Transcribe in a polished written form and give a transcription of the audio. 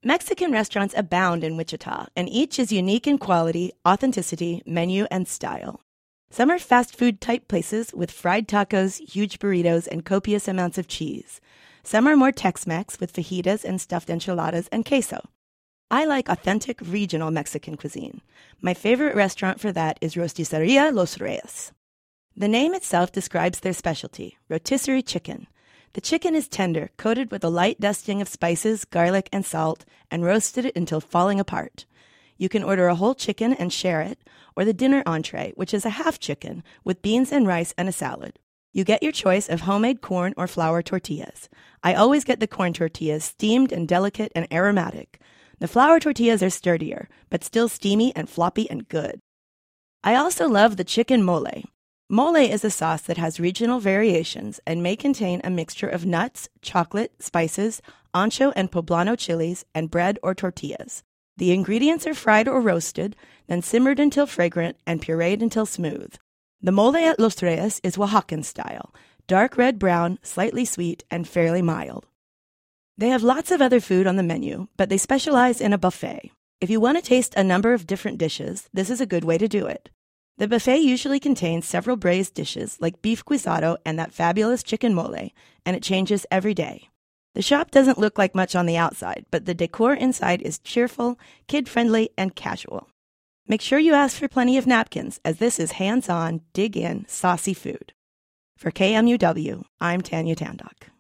Mexican restaurants abound in Wichita, and each is unique in quality, authenticity, menu, and style. Some are fast food type places with fried tacos, huge burritos, and copious amounts of cheese. Some are more Tex-Mex with fajitas and stuffed enchiladas and queso. I like authentic regional Mexican cuisine. My favorite restaurant for that is Rosticeria Los Reyes. The name itself describes their specialty, rotisserie chicken. The chicken is tender, coated with a light dusting of spices, garlic, and salt, and roasted until falling apart. You can order a whole chicken and share it, or the dinner entree, which is a half chicken with beans and rice and a salad. You get your choice of homemade corn or flour tortillas. I always get the corn tortillas, steamed and delicate and aromatic. The flour tortillas are sturdier, but still steamy and floppy and good. I also love the chicken mole. Mole is a sauce that has regional variations and may contain a mixture of nuts, chocolate, spices, ancho and poblano chilies, and bread or tortillas. The ingredients are fried or roasted, then simmered until fragrant and pureed until smooth. The mole at Los Reyes is Oaxacan style, dark red-brown, slightly sweet, and fairly mild. They have lots of other food on the menu, but they specialize in a buffet. If you want to taste a number of different dishes, this is a good way to do it. The buffet usually contains several braised dishes like beef guisado and that fabulous chicken mole, and it changes every day. The shop doesn't look like much on the outside, but the decor inside is cheerful, kid-friendly, and casual. Make sure you ask for plenty of napkins, as this is hands-on, dig-in, saucy food. For KMUW, I'm Tanya Tandock.